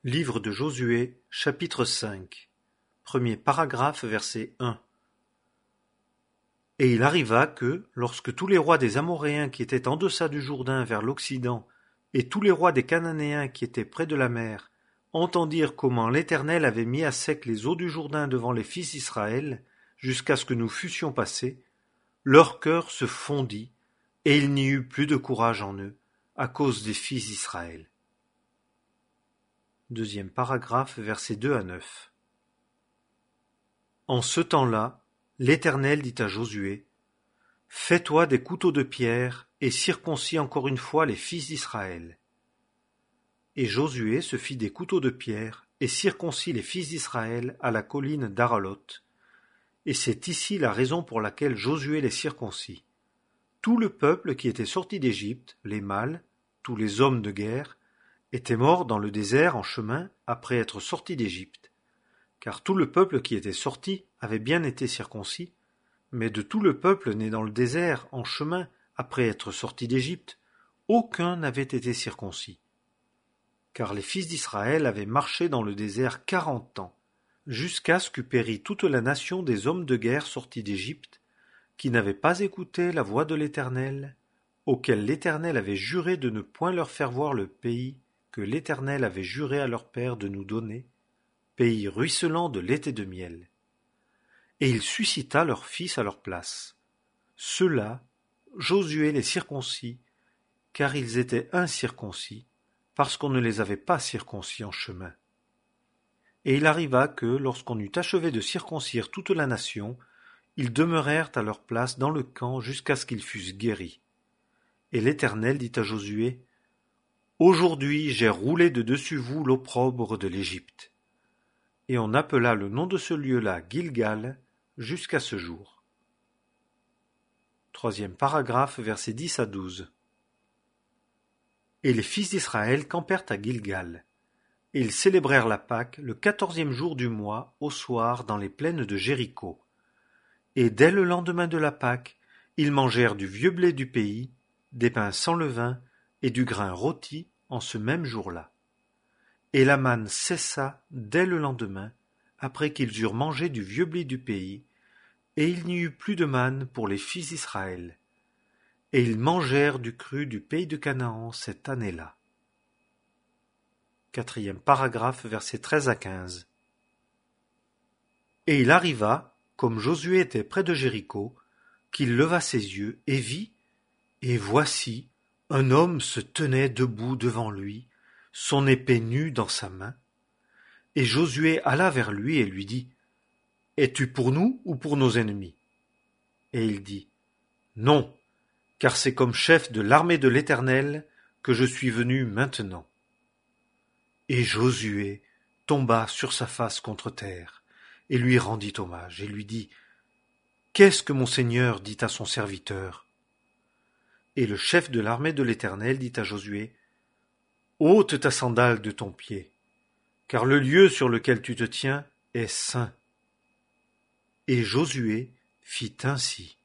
Livre de Josué, chapitre 5. Premier paragraphe, verset 1. Et il arriva que, lorsque tous les rois des Amoréens qui étaient en deçà du Jourdain vers l'Occident, et tous les rois des Cananéens qui étaient près de la mer, entendirent comment l'Éternel avait mis à sec les eaux du Jourdain devant les fils d'Israël, jusqu'à ce que nous fussions passés, leur cœur se fondit, et il n'y eut plus de courage en eux, à cause des fils d'Israël. Deuxième paragraphe, versets 2 à 9. En ce temps-là, l'Éternel dit à Josué, « Fais-toi des couteaux de pierre et circoncis encore une fois les fils d'Israël. » Et Josué se fit des couteaux de pierre et circoncis les fils d'Israël à la colline d'Aralot. Et c'est ici la raison pour laquelle Josué les circoncis. Tout le peuple qui était sorti d'Égypte, les mâles, tous les hommes de guerre, était mort dans le désert en chemin après être sorti d'Égypte. Car tout le peuple qui était sorti avait bien été circoncis, mais de tout le peuple né dans le désert en chemin après être sorti d'Égypte, aucun n'avait été circoncis. Car les fils d'Israël avaient marché dans le désert 40 ans, jusqu'à ce qu'eût péri toute la nation des hommes de guerre sortis d'Égypte, qui n'avaient pas écouté la voix de l'Éternel, auquel l'Éternel avait juré de ne point leur faire voir le pays que l'Éternel avait juré à leur père de nous donner, pays ruisselant de lait et de miel. Et il suscita leurs fils à leur place. Ceux-là, Josué les circoncis, car ils étaient incirconcis, parce qu'on ne les avait pas circoncis en chemin. Et il arriva que, lorsqu'on eut achevé de circoncire toute la nation, ils demeurèrent à leur place dans le camp jusqu'à ce qu'ils fussent guéris. Et l'Éternel dit à Josué, « Aujourd'hui j'ai roulé de dessus vous l'opprobre de l'Égypte. » Et on appela le nom de ce lieu-là Gilgal jusqu'à ce jour. Troisième paragraphe, versets 10 à 12. Et les fils d'Israël campèrent à Gilgal. Et ils célébrèrent la Pâque le 14e jour du mois, au soir, dans les plaines de Jéricho. Et dès le lendemain de la Pâque, ils mangèrent du vieux blé du pays, des pains sans levain et du grain rôti en ce même jour-là. Et la manne cessa dès le lendemain, après qu'ils eurent mangé du vieux blé du pays, et il n'y eut plus de manne pour les fils d'Israël. Et ils mangèrent du cru du pays de Canaan cette année-là. Quatrième paragraphe, versets 13 à 15. Et il arriva, comme Josué était près de Jéricho, qu'il leva ses yeux et vit, et voici, un homme se tenait debout devant lui, son épée nue dans sa main. Et Josué alla vers lui et lui dit, « Es-tu pour nous ou pour nos ennemis ?» Et il dit, « Non, car c'est comme chef de l'armée de l'Éternel que je suis venu maintenant. » Et Josué tomba sur sa face contre terre, et lui rendit hommage, et lui dit, « Qu'est-ce que mon Seigneur dit à son serviteur ?» Et le chef de l'armée de l'Éternel dit à Josué, « Ôte ta sandale de ton pied, car le lieu sur lequel tu te tiens est saint. » Et Josué fit ainsi.